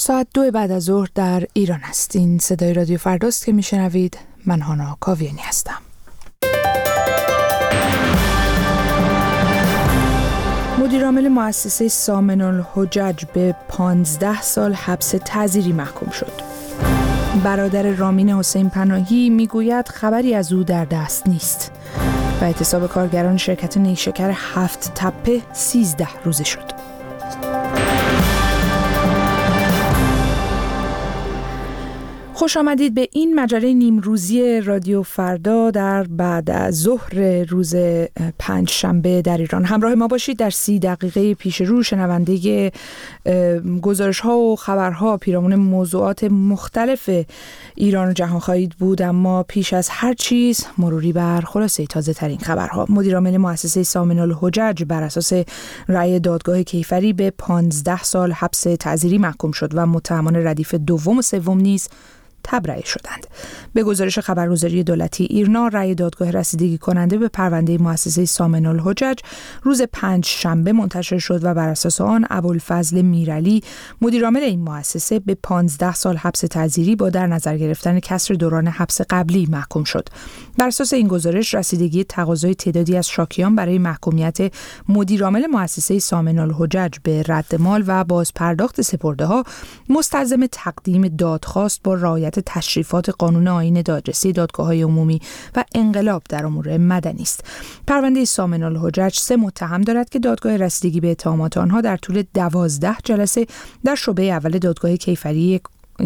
ساعت 2 بعد از ظهر در ایران هستین. صدای رادیو فرداست که میشنوید. من هانا کاویانی هستم. مدیرعامل مؤسسه سامن الحجج به 15 سال حبس تعزیری محکوم شد. برادر رامین حسین پناهی میگوید خبری از او در دست نیست و اعتصاب کارگران شرکت نیشکر 7 تپه 13 روزه شد. خوش آمدید به این مجله نیمروزی رادیو فردا در بعد از ظهر روز 5 شنبه در ایران. همراه ما باشید. در 30 دقیقه پیش رو شنونده گزارش‌ها و خبرها پیرامون موضوعات مختلف ایران و جهان خواهید بود، اما پیش از هر چیز مروری بر خلاصه تازه ترین خبرها. مدیرعامل مؤسسه سامن الحجج بر اساس رأی دادگاه کیفری به 15 سال حبس تعزیری محکوم شد و متهمان ردیف دوم و سوم نیز تبرئه شدند. به گزارش خبرگزاری دولتی ایرنا، رأی دادگاه رسیدگی کننده به پرونده مؤسسه سامن الحجج روز 5 شنبه منتشر شد و بر اساس آن ابوالفضل میرعلی مدیرعامل این مؤسسه به 15 سال حبس تعزیری با در نظر گرفتن کسر دوران حبس قبلی محکوم شد. بر اساس این گزارش رسیدگی تقاضای تعدادی از شاکیان برای محکومیت مدیرعامل مؤسسه سامن الحجج به رد مال و بازپرداخت سپرده‌ها مستلزم تقدیم دادخواست با رعایت تشریفات قانون آیین دادرسی دادگاه‌های عمومی و انقلاب در امور مدنی است. پرونده سامن الحجج 3 متهم دارد که دادگاه رسیدگی به اتهامات آنها در طول 12 جلسه در شعبه اول دادگاه کیفری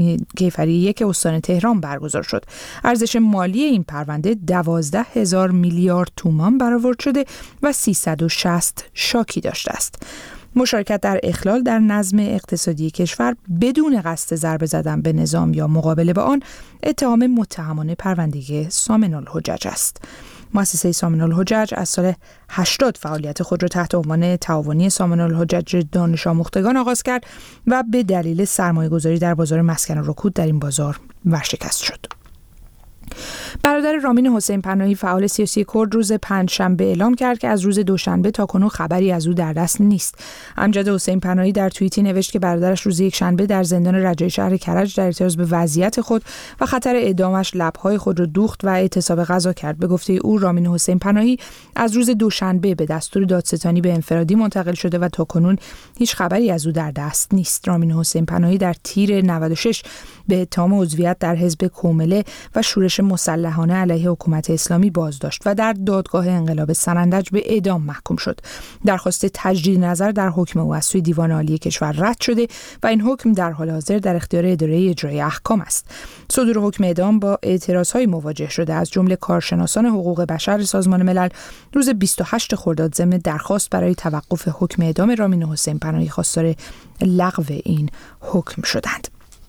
1 استان تهران برگزار شد. ارزش مالی این پرونده 12,000 میلیارد تومان برآورد شده و 360 شاکی داشته است. مشارکت در اخلال در نظم اقتصادی کشور بدون قصد ضربه زدن به نظام یا مقابله با آن اتهام متهمان پرونده سامن الحجج است. مؤسسه سامن الحجج از سال 80 فعالیت خود را تحت عنوان تعاونی سامن الحجج دانش آموختگان آغاز کرد و به دلیل سرمایه‌گذاری در بازار مسکن و رکود در این بازار ورشکست شد. برادر رامین حسین پناهی فعال سیاسی کرد روز 5 شنبه اعلام کرد که از روز دوشنبه تا کنون خبری از او در دست نیست. امجد حسین پناهی در توییتی نوشت که برادرش روز یکشنبه در زندان رجایی شهر کرج در اعتراض به وضعیت خود و خطر اعدامش لب‌های خود را دوخت و اعتصاب غذا کرد. به گفته او رامین حسین پناهی از روز دوشنبه به دستور دادستانی به انفرادی منتقل شده و تا کنون هیچ خبری از او در دست نیست. رامین حسین پناهی در تیر 96 به اتهام عضویت در حزب کومله و شورش مسلحانه علیه حکومت اسلامی بازداشت و در دادگاه انقلاب سنندج به اعدام محکوم شد. درخواست تجدید نظر در حکم او از سوی دیوان عالی کشور رد شده و این حکم در حال حاضر در اختیار اداره اجرایی احکام است. صدور حکم اعدام با اعتراضهای مواجه شده از جمله کارشناسان حقوق بشر سازمان ملل روز 28 خرداد ضمن درخواست برای توقف حکم اعدام رامین حسین پناهی خواستار لغو این حکم شدند.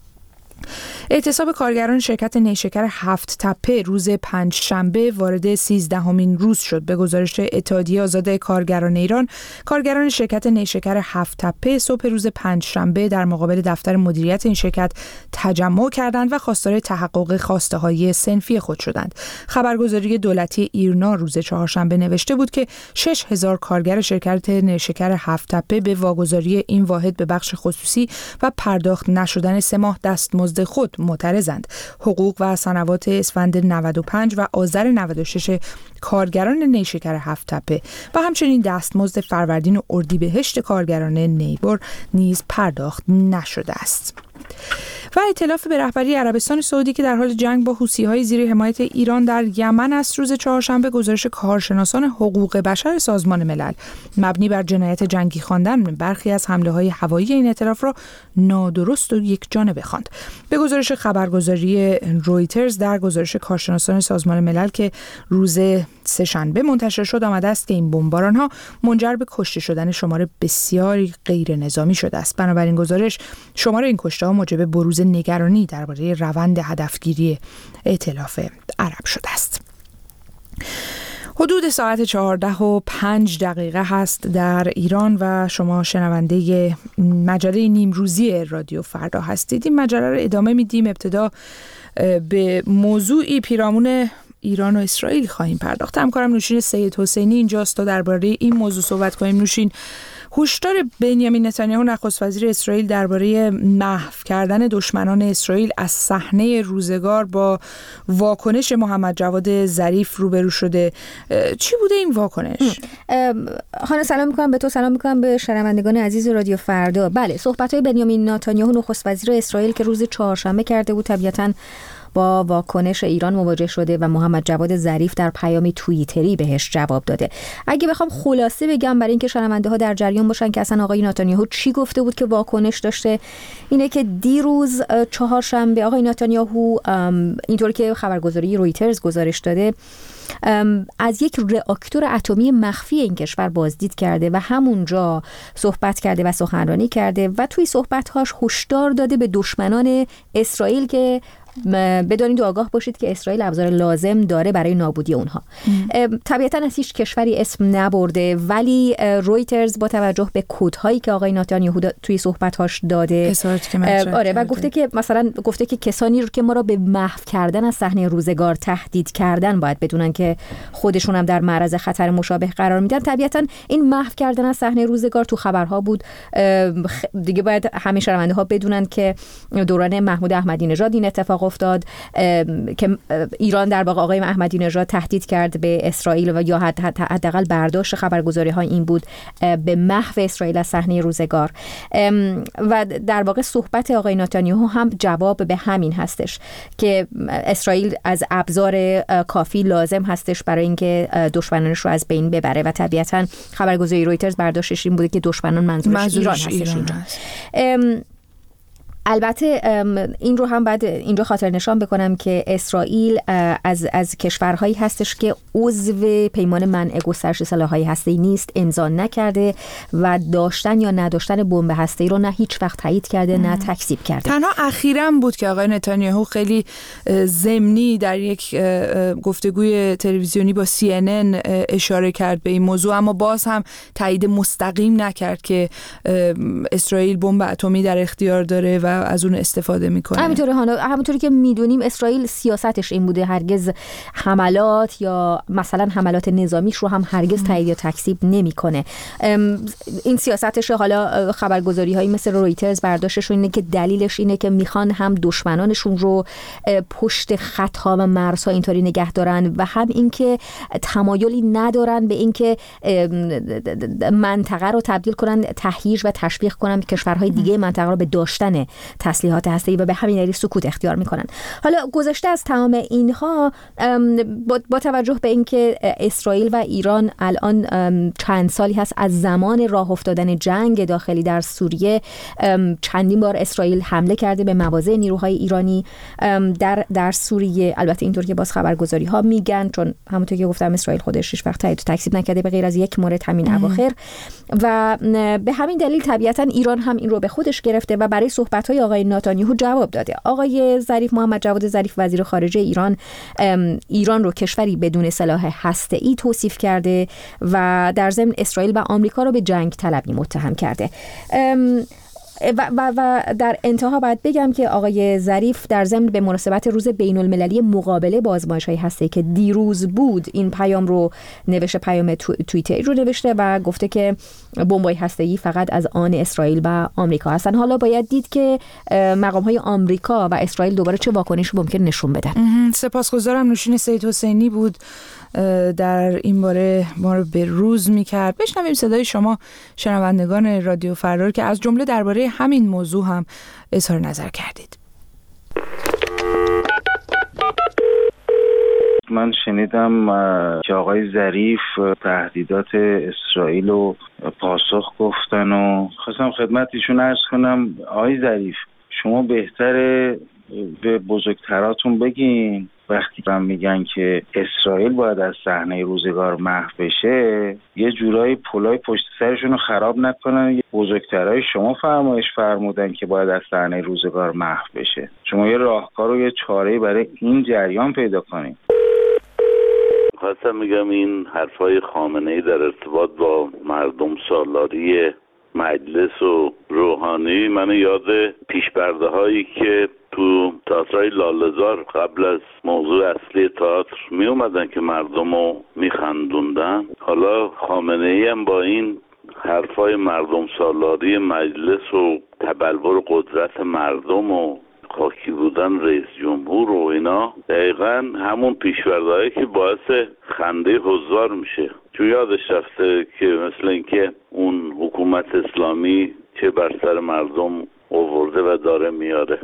اعتصاب کارگران شرکت نیشکر 7 تپه روز 5 شنبه وارد 13مین روز شد. به گزارش اتحادیه آزاد کارگران ایران، کارگران شرکت نیشکر 7 تپه صبح روز 5 شنبه در مقابل دفتر مدیریت این شرکت تجمع کردند و خواستار تحقق خواسته‌های صنفی خود شدند. خبرگزاری دولتی ایرنا روز 4 شنبه نوشته بود که 6,000 کارگر شرکت نیشکر 7 تپه به واگذاری این واحد به بخش خصوصی و پرداخت نشدن 3 ماه دستمزد خود معترضند. حقوق و سنوات اسفند 95 و آذر 96 کارگران نیشکر 7 تپه و همچنین دستمزد فروردین و اردیبهشت کارگران نیبر نیز پرداخت نشده است. و ائتلاف به رهبری عربستان سعودی که در حال جنگ با حوثی‌های زیر حمایت ایران در یمن است، روز چهارشنبه گزارش کارشناسان حقوق بشر سازمان ملل مبنی بر جنایت جنگی خواندن برخی از حمله‌های هوایی این ائتلاف را نادرست و یکجانبه خواند. به گزارش خبرگزاری رویترز، در گزارش کارشناسان سازمان ملل که روز سه‌شنبه منتشر شد آمده است که این بمباران‌ها منجر به کشته شدن شمار بسیاری غیر نظامی شده است. بنابراین گزارش شمار این کشته‌ها موجب بروز نگرانی درباره روند هدفگیری ائتلاف عرب شده است. حدود ساعت 14:05 هست در ایران و شما شنونده مجله نیمروزی رادیو فردا هستید. این مجله رو ادامه میدیم. ابتدا به موضوعی پیرامون ایران و اسرائیل خواهیم پرداخت. همکارم نوشین سید حسینی اینجاست تا درباره این موضوع صحبت کنیم. نوشین، هشدار بنیامین نتانیاهو نخست وزیر اسرائیل درباره محو کردن دشمنان اسرائیل از صحنه روزگار با واکنش محمد جواد ظریف روبرو شده. چی بوده این واکنش؟ خانم سلام میکنم به تو، سلام میکنم به شنوندگان عزیز رادیو فردا. بله، صحبت‌های بنیامین نتانیاهو نخست وزیر اسرائیل که روز چهارشنبه کرده بود طبیعتاً با واکنش ایران مواجه شده و محمد جواد ظریف در پیامی توییتری بهش جواب داده. اگه بخوام خلاصه بگم برای اینکه شنونده ها در جریان باشن که اصلا آقای نتانیاهو چی گفته بود که واکنش داشته، اینه که دیروز چهارشنبه آقای نتانیاهو اینطور که خبرگزاری رویترز گزارش داده از یک راکتور اتمی مخفی این کشور بازدید کرده و همونجا صحبت کرده و سخنرانی کرده و توی صحبت‌هاش هشدار داده به دشمنان اسرائیل که بدانید و آگاه باشید که اسرائیل ابزار لازم داره برای نابودی اونها. طبیعتاً از هیچ کشوری اسم نبرده، ولی رویترز با توجه به کدهایی که آقای نتانیاهو توی صحبت‌هاش داده و گفته که مثلا گفته که کسانی رو که ما را به محو کردن از صحنه روزگار تهدید کردن باید بدونن که خودشون هم در معرض خطر مشابه قرار میدن. طبیعتاً این محو کردن از صحنه روزگار تو خبرها بود دیگه. باید همه شنونده ها بدونن که دوران محمود احمدی نژاد این اتفاق افتاد که ایران در واقع آقای احمدی نژاد تهدید کرد به اسرائیل و یا حداقل برداشت خبرگزاری ها این بود به محو اسرائیل از صحنه روزگار. و در واقع صحبت آقای نتانیاهو هم جواب به همین هستش که اسرائیل از ابزار کافی لازم هستش برای اینکه دشمنانش رو از بین ببره و طبیعتاً خبرگزاری رویترز برداشتش این بوده که دشمنان منظورش ایران هستش اینجا. البته این رو هم بعد اینجا خاطر نشان بکنم که اسرائیل از کشورهایی هستش که عضو پیمان منع گسترش سلاح‌های هسته‌ای نیست، امضا نکرده و داشتن یا نداشتن بمب هسته‌ای رو نه هیچ وقت تایید کرده نه تکذیب کرده. تنها اخیراً بود که آقای نتانیاهو خیلی ضمنی در یک گفتگوی تلویزیونی با CNN اشاره کرد به این موضوع، اما باز هم تایید مستقیم نکرد که اسرائیل بمب اتمی در اختیار داره و از اون استفاده میکنه. همونطوری که میدونیم اسرائیل سیاستش این بوده، هرگز حملات یا مثلا حملات نظامیش رو هم هرگز تایید یا تکذیب نمیکنه. این سیاستش، حالا خبرگزاری هایی مثل رویترز برداشتش اینه که دلیلش اینه که میخوان هم دشمنانشون رو پشت خطها و مرزها اینطوری نگه دارن و هم اینکه تمایلی ندارن به اینکه منطقه رو تبدیل کنن، تهییج و تشویق کنن کشورهای دیگه منطقه رو به داشتن تسلیحات هسته‌ای و به همین دلیل سکوت اختیار میکنن. حالا گذشته از تمام اینها، با توجه به اینکه اسرائیل و ایران الان چند سالی هست از زمان راه افتادن جنگ داخلی در سوریه، چندین بار اسرائیل حمله کرده به مواضع نیروهای ایرانی در سوریه. البته اینطور که باز خبرگزاری ها میگن، چون همونطور که گفتم اسرائیل خودش هیچ وقت تایید و تکذیب نکرده به غیر از یک مورد همین اواخر، و به همین دلیل طبیعتا ایران هم این رو به خودش گرفته و برای صحبت‌های آقای نتانیاهو جواب داده. آقای ظریف، محمد جواد ظریف وزیر خارجه ایران رو کشوری بدون سلاح هسته‌ای توصیف کرده و در ضمن اسرائیل و آمریکا رو به جنگ طلبی متهم کرده. و در انتها باید بگم که آقای ظریف در ضمن به مناسبت روز بین المللی مقابله با آزمایش‌های هسته‌ای که دیروز بود این پیام رو نوشته، پیام توییتری رو نوشته و گفته که بمب‌های هسته‌ای فقط از آن اسرائیل و آمریکا هستن. حالا باید دید که مقام‌های آمریکا و اسرائیل دوباره چه واکنشی ممکن نشون بدن. سپاسگزارم. نوشین سید حسینی بود در این باره ما رو به روز می‌کرد. بشنویم صدای شما شنوندگان رادیو فردا که از جمله درباره همین موضوع هم اظهار نظر کردید. من شنیدم که آقای ظریف تهدیدات اسرائیل رو پاسخ گفتن و خواستم خدمت ایشون عرض کنم آقای ظریف، شما بهتره به بزرگتراتون بگین وقتی هم میگن که اسرائیل باید از صحنه روزگار محو بشه، یه جورایی پلای پشت سرشون رو خراب نکنن. بزرگترای شما فرمایش فرمودن که باید از صحنه روزگار محو بشه، شما یه راهکار و یه چاره‌ای برای این جریان پیدا کنید. خواستم میگم این حرفای خامنه‌ای در ارتباط با مردم سالاری مجلس و روحانی من یاد پیشبرده هایی که تو تئاترای لاله‌زار قبل از موضوع اصلی تئاتر می اومدن که مردم رو می خندوندن. حالا خامنه‌ای هم با این حرفای مردم سالاری مجلس و تبلور قدرت مردم و خاکی بودن رئیس جمهور و اینا دقیقا همون پیشوردهایی که باعث خنده حضار میشه. چون یادش رفته که مثل اینکه اون حکومت اسلامی چه بر سر مردم آورده و داره میاره.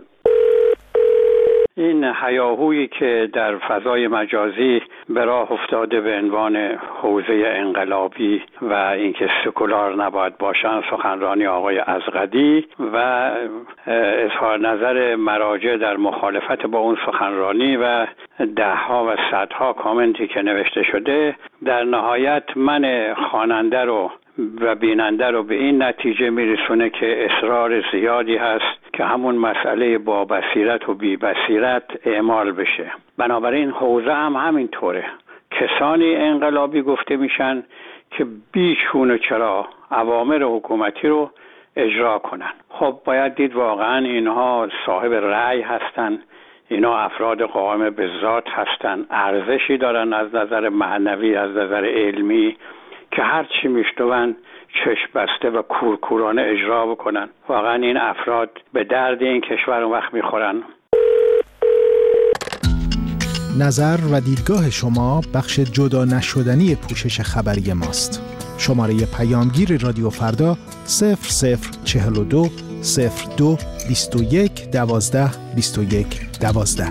این هیاهویی که در فضای مجازی به راه افتاده به عنوان حوزه انقلابی و اینکه سکولار نباید باشن، سخنرانی آقای ازغدی و اظهار نظر مراجع در مخالفت با اون سخنرانی و دهها و صدها کامنتی که نوشته شده، در نهایت من خواننده رو و بیننده رو به این نتیجه میرسونه که اصرار زیادی هست که همون مسئله با بصیرت و بی بصیرت اعمال بشه. بنابراین حوزه هم همینطوره. کسانی انقلابی گفته میشن که بیچون و چرا اوامر حکومتی رو اجرا کنن. خب باید دید واقعا اینها صاحب رأی هستن، اینا افراد قائم به ذات هستن، ارزشی دارن از نظر معنوی، از نظر علمی، که هر چی میشنون چشم بسته و کورکورانه اجرا بکنن. واقعا این افراد به درد این کشور اون وقت میخورن. نظر و دیدگاه شما بخش جدا نشدنی پوشش خبری ماست. شماره پیامگیر رادیو فردا 0042 02 21 12 21 12.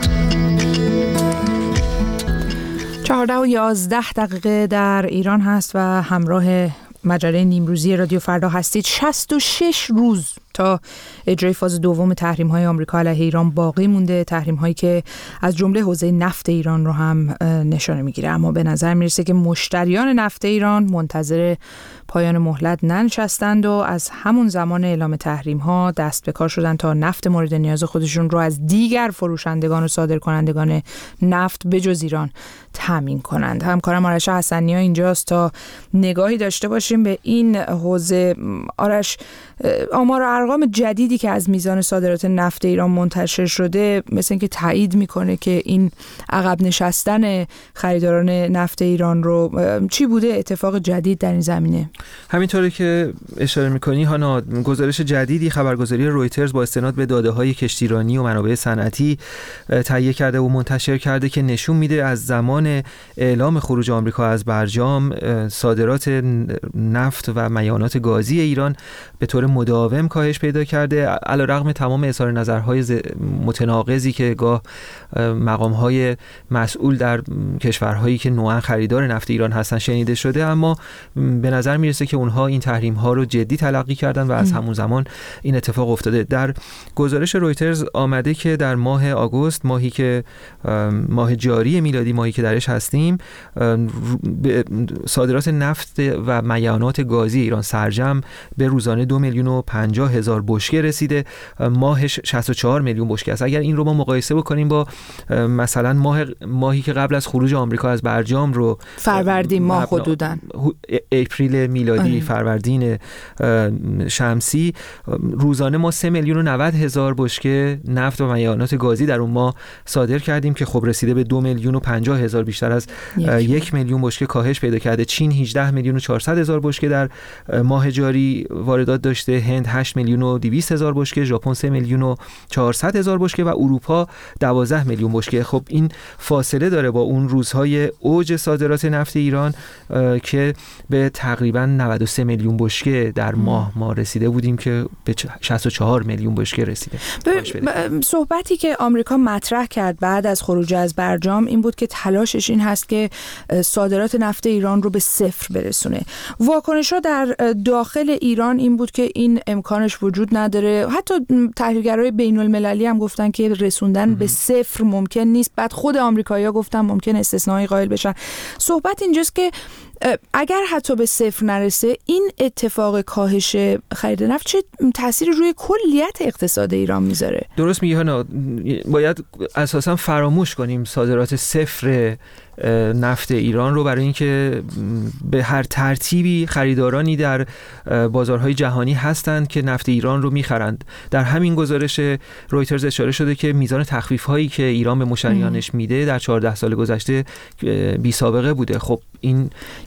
4:11 در ایران هست و همراه مجله نیمروزی رادیو فردا هستید. 66 روز تا اجرای فاز دوم تحریم‌های آمریکا علیه ایران باقی مونده، تحریم‌هایی که از جمله حوزه نفت ایران رو هم نشانه میگیره. اما به نظر میرسه که مشتریان نفت ایران منتظر پایان مهلت ننشستند و از همون زمان اعلام تحریم‌ها دست به کار شدن تا نفت مورد نیاز خودشون رو از دیگر فروشندگان و صادرکنندگان نفت به جز ایران تامین کنند. همکارم آرش حسنی‌ها اینجاست تا نگاهی داشته باشیم به این حوزه. آرش، آمار و ارقام جدیدی که از میزان صادرات نفت ایران منتشر شده مثل اینکه تایید میکنه که این عقب نشستن خریداران نفت ایران رو چی بوده اتفاق جدید در این زمینه؟ همینطوری که اشاره میکنی هانا، گزارش جدیدی خبرگزاری رویترز با استناد به داده‌های کشتیرانی و منابع صنعتی تهیه کرده و منتشر کرده که نشون میده از زمان اعلام خروج آمریکا از برجام صادرات نفت و میانات گازی ایران به طور مداوم کاهش پیدا کرده، علیرغم تمام اظهار نظرهای متناقضی که گاه مقام‌های مسئول در کشورهایی که نوعاً خریدار نفت ایران هستن شنیده شده. اما به نظر میرسه که اونها این تحریم‌ها رو جدی تلقی کردن و از همون زمان این اتفاق افتاده. در گزارش رویترز آمده که در ماه آگوست، ماهی که ماه جاری میلادی، ماهی که درش هستیم، صادرات نفت و میانات گازی ایران سرجم به روزانه 2,050,000 بشکه رسیده. ماهش 64 میلیون بشکه است. اگر این رو ما مقایسه بکنیم با مثلا ماهی که قبل از خروج آمریکا از برجام رو فروردین ماه حدوداً اپریل میلادی، فروردین شمسی، روزانه ما 3,090,000 بشکه نفت و میانات گازی در اون ماه صادر کردیم که خب رسیده به 2,050,000، بیشتر از 1 میلیون بشکه کاهش پیدا کرده. چین 18,400,000 بشکه در ماه جاری واردات داشته، هند 8,200,000 بشکه، ژاپن 3,400,000 بشکه و اروپا 12 میلیون بشکه. خب این فاصله داره با اون روزهای اوج صادرات نفت ایران که به تقریبا 93 میلیون بشکه در ماه ما رسیده بودیم که به 64 میلیون بشکه رسیده. صحبتی که آمریکا مطرح کرد بعد از خروج از برجام این بود که تلاشش این هست که صادرات نفت ایران رو به صفر برسونه. واکنش‌ها در داخل ایران این بود که این امکانش وجود نداره. حتی تحلیلگرای بین‌المللی هم گفتن که رسوندن به صفر ممکن نیست. بعد خود آمریکایی‌ها گفتن ممکن استثنایی قائل بشن. صحبت اینجاست که اگر حتی به صفر نرسه، این اتفاق کاهش خرید نفت چه تأثیری روی کلیت اقتصاد ایران میذاره؟ درست میگی هانا، باید اساسا فراموش کنیم صادرات صفر نفت ایران رو، برای اینکه به هر ترتیبی خریدارانی در بازارهای جهانی هستند که نفت ایران رو میخرند. در همین گزارش رویترز اشاره شده که میزان تخفیف هایی که ایران به مشتریانش میده در 14 سال گذشته بی سابقه بوده. خب این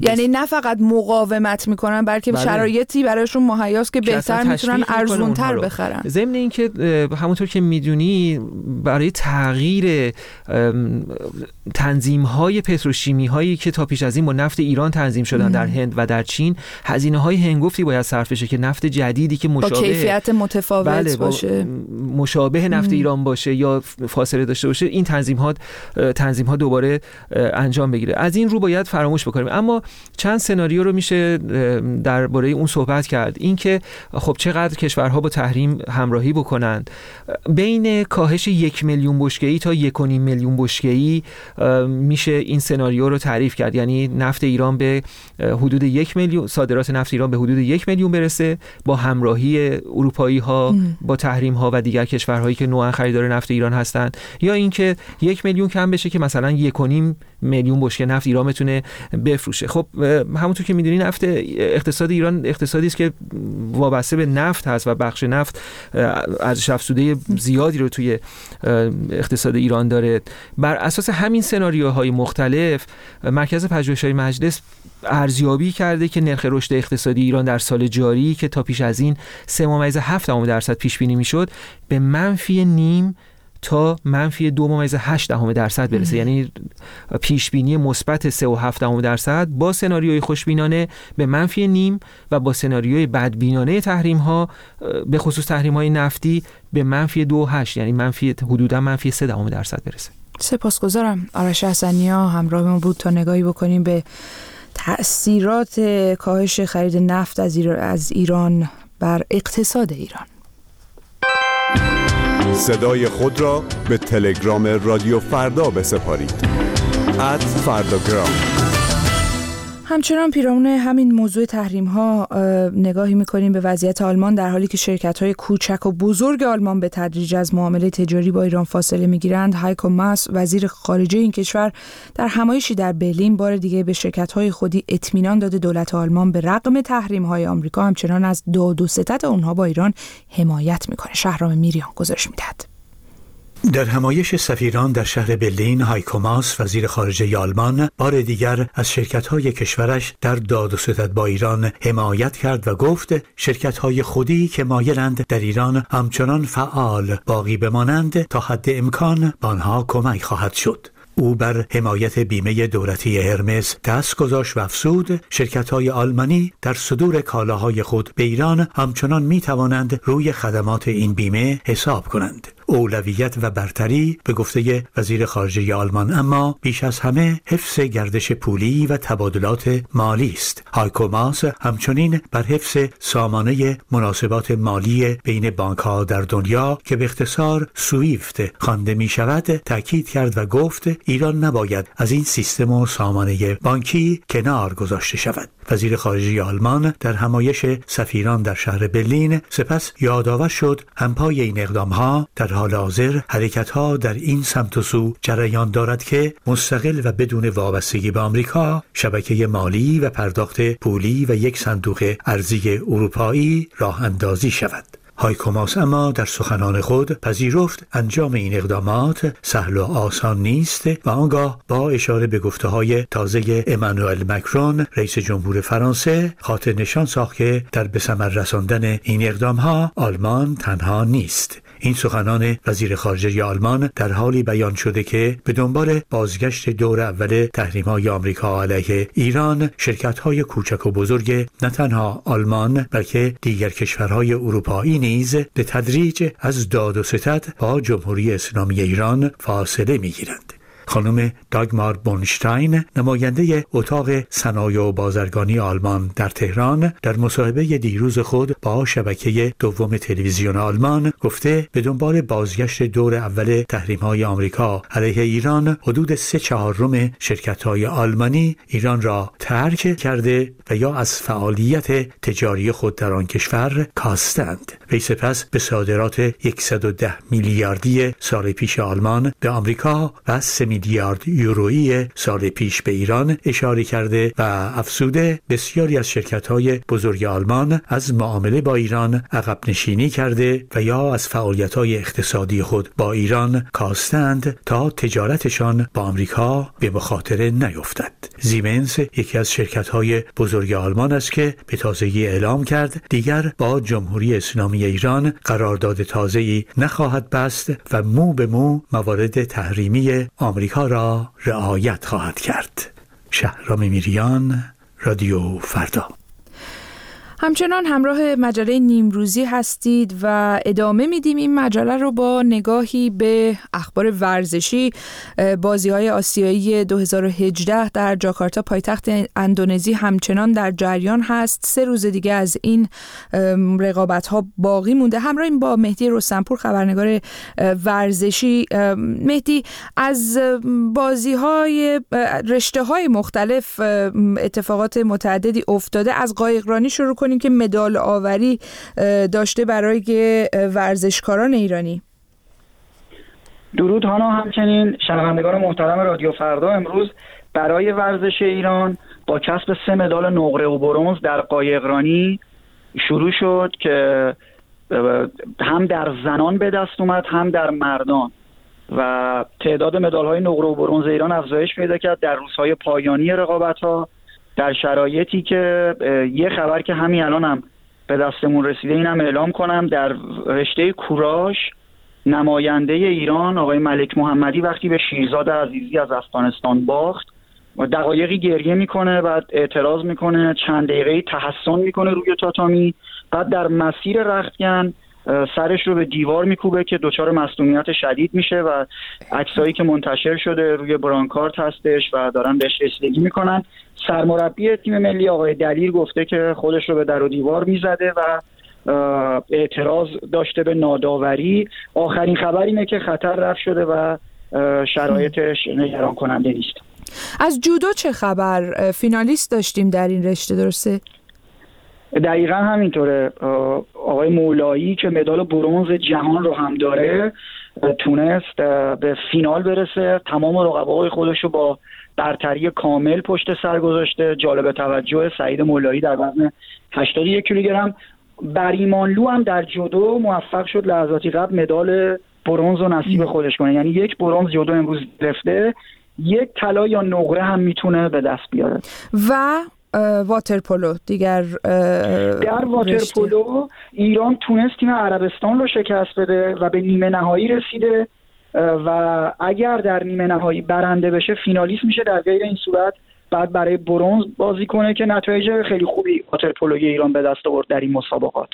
یعنی نه فقط مقاومت میکنن بلکه شرایطی برایشون مهیاست که بهتر میتونن ارزونتر بخرن. ضمن اینکه همونطور که میدونی برای تغییر تنظیم‌های پتروشیمی هایی که تا پیش از این با نفت ایران تنظیم شدن در هند و در چین هزینه‌های هنگفتی باید صرف بشه که نفت جدیدی که مشابه با کیفیت متفاوت باشه، مشابه نفت ایران باشه یا فاصله داشته باشه، این تنظیم‌ها دوباره انجام بگیره. از این رو باید فراموش بکنیم. اما چند سناریو رو میشه درباره اون صحبت کرد. اینکه خب چقدر کشورها با تحریم همراهی بکنند. بین کاهش 1 میلیون بشکه‌ای تا 1.5 میلیون بشکه‌ای میشه این سناریو رو تعریف کرد. یعنی نفت ایران به حدود 1 میلیون، صادرات نفت ایران به حدود 1 میلیون برسه با همراهی اروپایی ها با تحریم ها و دیگر کشورهایی که نوعا خریدار نفت ایران هستند، یا اینکه 1 میلیون کم بشه که مثلا 1.5 میلیون بشکه نفت ایران بتونه بفروشه. خب همونطور که میدونی نفت اقتصاد ایران اقتصادی است که وابسته به نفت هست و بخش نفت ارزش افزوده زیادی رو توی اقتصاد ایران داره. بر اساس همین سناریوهای مختلف مرکز پژوهش‌های مجلس ارزیابی کرده که نرخ رشد اقتصادی ایران در سال جاری که تا پیش از این 3.7% پیش بینی میشد به -0.5 تا -2.8% برسه. یعنی پیش بینی مثبت 3.7% با سناریوی خوشبینانه به -0.5 و با سناریوی بدبینانه تحریم ها به خصوص تحریم های نفتی به -2.8 یعنی حدودا -3% برسه. سپاسگزارم. آرش حسنی‌ها همراه ما بود تا نگاهی بکنیم به تأثیرات کاهش خرید نفت از ایران بر اقتصاد ایران. صدای خود را به تلگرام رادیو فردا بسپارید. @فرداگرام. همچنان پیرامون همین موضوع تحریم ها نگاهی میکنیم به وضعیت آلمان، در حالی که شرکت های کوچک و بزرگ آلمان به تدریج از معامله تجاری با ایران فاصله میگیرند. هایکو ماس وزیر خارجه این کشور در همایشی در برلین بار دیگه به شرکت های خودی اطمینان داده دولت آلمان به رغم تحریم های آمریکا همچنان از داد و ستد اونها با ایران حمایت میکنه. شهرام میریان گزارش میدهد. در همایش سفیران در شهر برلین، هایکو ماس وزیر خارجه آلمان بار دیگر از شرکت‌های کشورش در داد و ستد با ایران حمایت کرد و گفت شرکت‌های خودی که مایلند در ایران همچنان فعال باقی بمانند تا حد امکان به آنها کمک خواهد شد. او بر حمایت بیمه دولتی هرمس دست گذاشت و افزود شرکت‌های آلمانی در صدور کالاهای خود به ایران همچنان می‌توانند روی خدمات این بیمه حساب کنند. اولویت و برتری به گفته وزیر خارجه آلمان اما بیش از همه حفظ گردش پولی و تبادلات مالی است. هایکو ماس همچنین بر حفظ سامانه مناسبات مالی بین بانک‌ها در دنیا که به اختصار سویفت خوانده می‌شود تاکید کرد و گفت ایران نباید از این سیستم و سامانه بانکی کنار گذاشته شود. وزیر خارجه آلمان در همایش سفیران در شهر برلین سپس یادآور شد همپای این اقدام‌ها در حال حاضر حرکت‌ها در این سمت و سو جریان دارد که مستقل و بدون وابستگی به آمریکا شبکه مالی و پرداخت پولی و یک صندوق ارزی اروپایی راه اندازی شود. هایکو ماس اما در سخنان خود پذیرفت انجام این اقدامات سهل و آسان نیست و آنگاه با اشاره به گفته‌های تازه امانوئل مکرون رئیس جمهور فرانسه خاطر نشان ساخت که در به ثمر رساندن این اقدام‌ها آلمان تنها نیست. این سخنان وزیر خارجه آلمان در حالی بیان شده که به دنبال بازگشت دور اول تحریم‌های آمریکا علیه ایران شرکت‌های کوچک و بزرگ نه تنها آلمان بلکه دیگر کشورهای اروپایی نیز به تدریج از داد و ستد با جمهوری اسلامی ایران فاصله می‌گیرند. خانم داگمار بونشتاین نماینده اتاق صنایع و بازرگانی آلمان در تهران در مصاحبه دیروز خود با شبکه دوم تلویزیون آلمان گفته به دنبال بازگشت دور اول تحریم‌های آمریکا علیه ایران حدود 3/4 شرکت‌های آلمانی ایران را ترک کرده و یا از فعالیت تجاری خود در آن کشور کاستند. وی سپس به صادرات 110 میلیاردی سال پیش آلمان به آمریکا و 3 میلیارد یورویی سال پیش به ایران اشاره کرده و افزوده بسیاری از شرکت‌های بزرگ آلمان از معامله با ایران عقب نشینی کرده و یا از فعالیت‌های اقتصادی خود با ایران کاستند تا تجارتشان با آمریکا به مخاطره نیفتد. زیمنس یکی از شرکت‌های بزرگ آلمان است که به تازگی اعلام کرد دیگر با جمهوری اسلامی ایران قرارداد تازه‌ای نخواهد بست و مو به مو موارد تحریمی آمریکا را رعایت خواهد کرد. شهرام میریان، رادیو فردا. همچنان همراه مجله نیمروزی هستید و ادامه میدیم این مجله رو با نگاهی به اخبار ورزشی. بازی‌های آسیایی 2018 در جاکارتا پایتخت اندونزی همچنان در جریان هست. 3 روز دیگه از این رقابت‌ها باقی مونده. همراهیم با مهدی رستمپور خبرنگار ورزشی. مهدی، از بازی‌های رشته‌های مختلف اتفاقات متعددی افتاده. از قایقرانی شروع کنیم که مدال آوری داشته برای ورزشکاران ایرانی. درود هانا، همچنین شنوندگان محترم رادیو فردا. امروز برای ورزش ایران با کسب 3 مدال نقره و برنز در قایقرانی شروع شد که هم در زنان به دست اومد هم در مردان و تعداد مدال‌های نقره و برنز ایران افزایش پیدا کرد در روزهای پایانی رقابت‌ها، در شرایطی که یه خبر که همین الان هم به دستمون رسیده اینم اعلام کنم. در رشته کوراژ نماینده ایران آقای ملک محمدی وقتی به شیرزاد عزیزی از افغانستان باخت دقایقی گریه میکنه، بعد اعتراض میکنه، چند دقیقه‌ای تحسن میکنه روی تاتامی، بعد در مسیر رختکن سرش رو به دیوار میکوبه که دچار مصدومیت شدید میشه و عکسایی که منتشر شده روی برانکارد هستش و دارن بهش رسیدگی میکنن. سرمربی تیم ملی آقای دلیر گفته که خودش رو به در و دیوار میزده و اعتراض داشته به ناداوری. آخرین خبر اینه که خطر رفع شده و شرایطش نگران کننده نیست. از جودو چه خبر؟ فینالیست داشتیم در این رشته، درسته؟ دقیقا همینطوره. آقای مولایی که مدال برنز جهان رو هم داره تونست به فینال برسه. تمام رقبای خودش رو با برتری کامل پشت سر گذاشته. جالب توجه سعید مولایی در وزن 81 کیلوگرم. بریمانلو هم در جودو موفق شد لحظاتی قبل مدال برنز رو نصیب خودش کنه. یعنی 1 برنز جودو امروز گرفته، 1 طلا یا نقره هم میتونه به دست بیاره. و واترپولو دیگر در واترپولو ایران تونست تیم عربستان رو شکست بده و به نیمه نهایی رسیده و اگر در نیمه نهایی برنده بشه فینالیست میشه. در غیر این صورت بعد برای برنز بازی کنه که نتایج خیلی خوبی واترپولوی ایران به دست آورد در این مسابقات.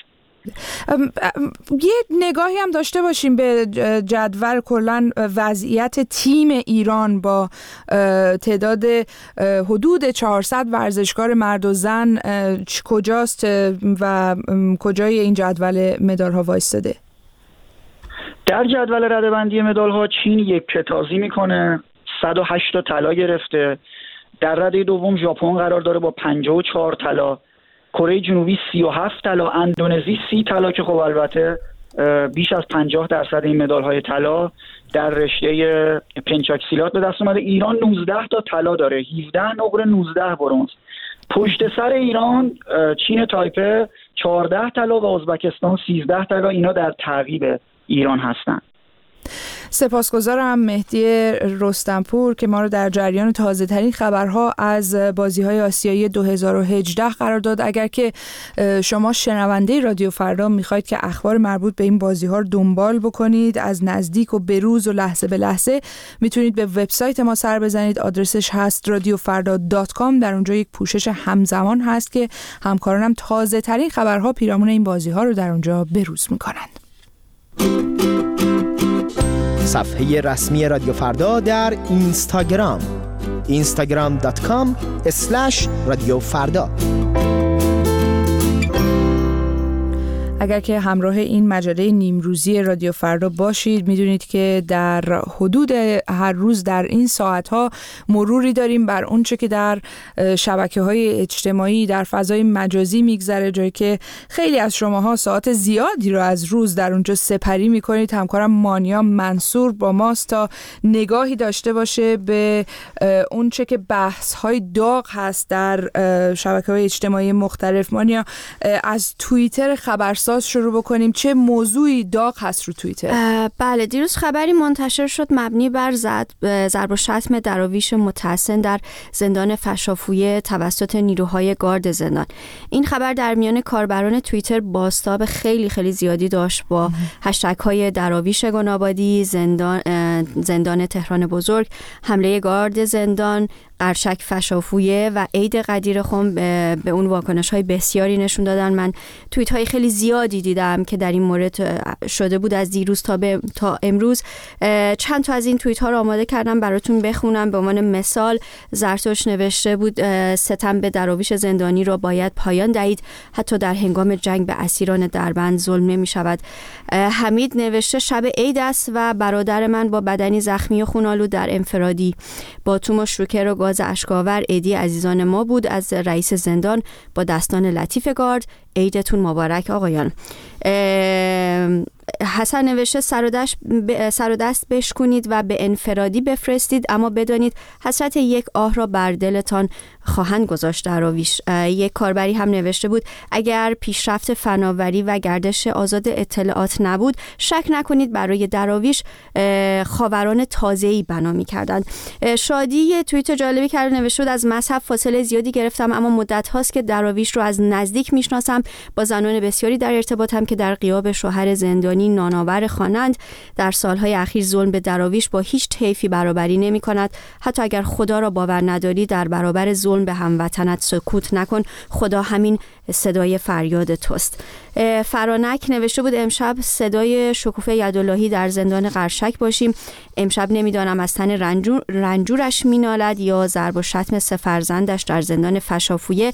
یه نگاهی هم داشته باشیم به جدول کلن وضعیت تیم ایران با تعداد حدود 400 ورزشکار مرد و زن کجاست و کجای این جدول مدال ها وایستاده؟ در جدول رده‌بندی مدال ها چین 1 کتازی میکنه، 108 تا طلا گرفته. در رده دوم ژاپن قرار داره با 54 طلا، کره جنوبی 37 طلا، اندونزی 30 طلا که خب البته بیش از 50% این مدال‌های طلا در رشته پنچاکسیلات به دست اومده. ایران 19 تا طلا داره، 17 نقره، 19 برنز. پشت سر ایران چین تایپه 14 طلا و ازبکستان 13 طلا. اینا در تعقیب ایران هستن. سپاسگزارم مهدی رستمپور که ما رو در جریان تازه ترین خبرها از بازی‌های آسیایی 2018 قرار داد. اگر که شما شنونده رادیو فردا میخواید که اخبار مربوط به این بازی‌ها رو دنبال بکنید از نزدیک و بروز و لحظه به لحظه، میتونید به وبسایت ما سر بزنید. آدرسش هست radiofarda.com. در اونجا یک پوشش همزمان هست که همکارانم تازه ترین خبرها پیرامون این بازی‌ها رو در اونجا بروز میکنند. صفحه رسمی رادیو فردا در اینستاگرام instagram.com/رادیو فردا. اگر که همراه این مجله نیمروزی رادیو فردا باشید میدونید که در حدود هر روز در این ساعتها مروری داریم بر اونچه که در شبکه‌های اجتماعی در فضای مجازی میگذره، جایی که خیلی از شماها ساعت زیادی رو از روز در اونجا سپری میکنید. همکارم مانیا منصور با ماست تا نگاهی داشته باشه به اونچه که بحث‌های داغ هست در شبکه‌های اجتماعی مختلف. مانیا، از توییتر خبرساز شروع بکنیم. چه موضوعی داغ هست رو توییتر؟ بله، دیروز خبری منتشر شد مبنی بر ضرب و شتم دراویش متحسن در زندان فشافویه توسط نیروهای گارد زندان. این خبر در میان کاربران توییتر بازتاب خیلی خیلی زیادی داشت با هشتگ‌های دراویش گنابادی، زندان تهران بزرگ، حمله گارد زندان، قرشک فشافویه و عید قدیرخم به اون واکنش‌های بسیاری نشون دادن. من توییت‌های خیلی زیادی دیدم که در این مورد شده بود از دیروز تا امروز. چند تا از این توییت‌ها رو آماده کردم براتون بخونم. به عنوان مثال زرتوش نوشته بود ستم به دراویش زندانی را باید پایان دهید، حتی در هنگام جنگ به اسیران دربند ظلم نمی‌شود. حمید نوشته شب عید است و برادر من با بدنی زخمی و خون‌آلود در انفرادی با توم و شروکر و گاز اشک‌آور عیدی عزیزان ما بود. از رئیس زندان با دستان لطیف گارد، عیدتون مبارک آقایان. حسن نوشته سر و دست بشکنید و به انفرادی بفرستید، اما بدانید حسرت یک آه را بر دلتان خواهند گذاشت دراویش. یک کاربری هم نوشته بود اگر پیشرفت فناوری و گردش آزاد اطلاعات نبود شک نکنید برای دراویش خاوران تازه‌ای بنا می‌کردند. شادی توییت جالبی کرد، نوشته بود از مذهب فاصله زیادی گرفتم، اما مدت هاست که دراویش رو از نزدیک میشناسم. با زنان بسیاری در ارتباطم که در غیاب شوهر زندانی نانآور خوانند. در سالهای اخیر ظلم به دراویش با هیچ طیفی برابری نمی کند. حتی اگر خدا را باور نداری در برابر ظلم به هموطنت سکوت نکن، خدا همین صدای فریاد توست. فرانک نوشته بود امشب صدای شکوفه یداللهی در زندان قرشک باشیم. امشب نمیدانم از تن رنجورش مینالد یا ضرب و شتم سه فرزندش در زندان فشافویه.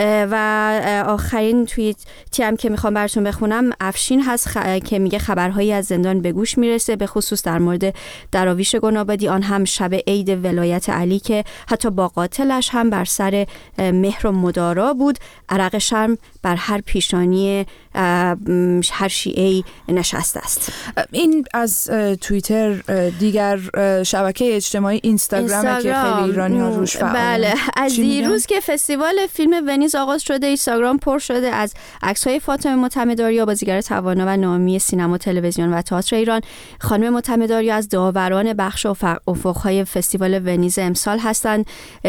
و آخرین توییتی هم که میخوام براتون بخونم افشین هست که میگه خبرهایی از زندان به گوش میرسه، به خصوص در مورد دراویش گنابادی، آن هم شب عید ولایت علی که حتی با قاتلش هم بر سر مهر و مدارا بود. عرق شرم بر هر پیشانی هر شیعه‌ای نشسته است. این از توییتر. دیگر شبکه اجتماعی اینستاگرام که خیلی ایرانی‌ها روش فعالن. بله، از دیروز که فستیوال فیلم ونیز آغاز شده اینستاگرام پر شده از عکس‌های فاطمه معتمدآریا، بازیگر توانا و نامی سینما، تلویزیون و تئاتر ایران. خانم معتمدآریا از داوران بخش افق‌های فستیوال ونیز امسال هستند.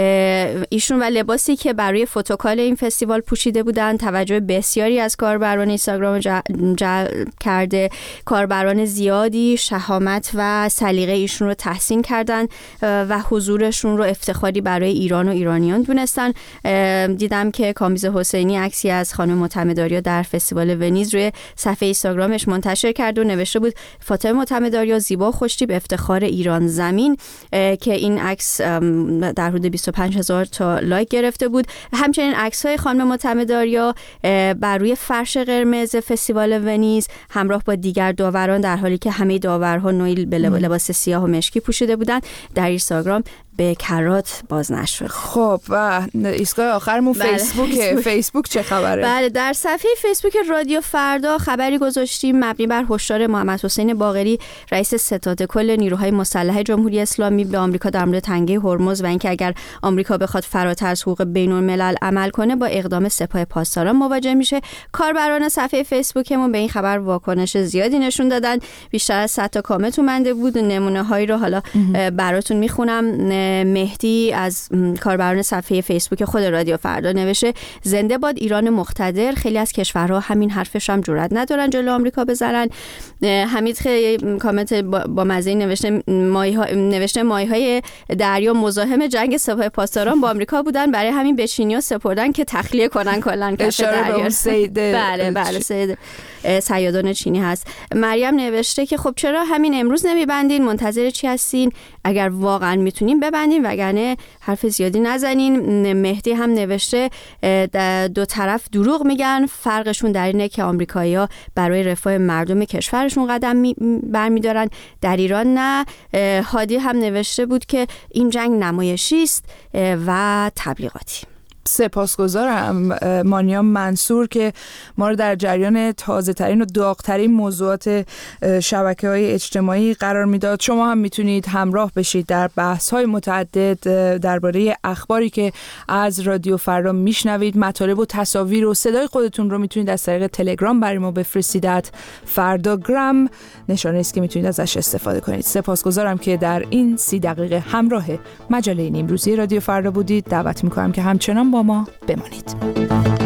ایشون و لباسی که برای فوتوکال این فستیوال پوشیده بودند توجه بسیاری از کاربران اینستاگرام جلب کرده. کاربران زیادی شهامت و سلیقه ایشون رو تحسین کردن و حضورشون رو افتخاری برای ایران و ایرانیان دونستن. دیدم که کامیز حسینی عکسی از خانم معتمدآریا در فستیوال ونیز روی صفحه اینستاگرامش منتشر کرد و نوشته بود فاطمه معتمدآریا زیبا خوشتیپ افتخار ایران زمین، که این عکس در حدود 25,000 تا لایک گرفته بود. همچنین عکس‌های خانم معتمدآریا بر روی فرش قرمز فستیوال ونیز همراه با دیگر داوران، در حالی که همه داورها نوعی به لباس سیاه و مشکی پوشیده بودند، در اینستاگرام به کرات باز نشد. خب و ایستگاه آخرمون فیسبوک چه خبره؟ بله، در صفحه فیسبوک رادیو فردا خبری گذاشتیم مبنی بر هشدار محمد حسین باقری، رئیس ستاد کل نیروهای مسلح جمهوری اسلامی به آمریکا در مورد تنگه هرمز و اینکه اگر آمریکا بخواد فراتر از حقوق بین‌الملل عمل کنه با اقدام سپاه پاسداران مواجه میشه. کاربران صفحه فیسبوکمون به این خبر واکنش زیادی نشون دادن. بیشتر از 100 تا کامنت اومده بود. نمونه هایی رو حالا براتون میخونم. مهدی از کاربران صفحه فیسبوک خود رادیو فردا نوشته زنده باد ایران مقتدر، خیلی از کشورها همین حرفش هم جرئت ندارن جلو آمریکا بزنن. حمید خیلی کامنت با مزه نوشته ماهی‌های دریا مزاحم جنگ سپاه پاسداران با آمریکا بودن، برای همین به چینی‌ها سپردن که تخلیه کنن کلاً کف دریا. بله سید صیادان چینی هست. مریم نوشته که خب چرا همین امروز نمیبندین، منتظر چی هستین؟ اگر واقعا میتونین ببندین وگرنه حرف زیادی نزنین. مهدی هم نوشته دو طرف دروغ میگن، فرقشون در اینه که آمریکایی‌ها برای رفاه مردم کشورشون قدم برمیدارن، در ایران نه. هادی هم نوشته بود که این جنگ نمایشی است و تبلیغاتی. سپاسگزارم مانیا منصور که ما رو در جریان تازه ترین و داغ ترین موضوعات شبکه‌های اجتماعی قرار میداد. شما هم میتونید همراه بشید در بحث‌های متعدد درباره اخباری که از رادیو فردا میشنوید. مطالب و تصاویر و صدای خودتون رو میتونید از طریق تلگرام برای ما بفرستید. فرداگرام نشانه است که میتونید ازش استفاده کنید. سپاسگزارم که در این 30 دقیقه همراه مجله نیمروزی رادیو فردا بودید. دعوت میکنم که همچنان با ما بمانید.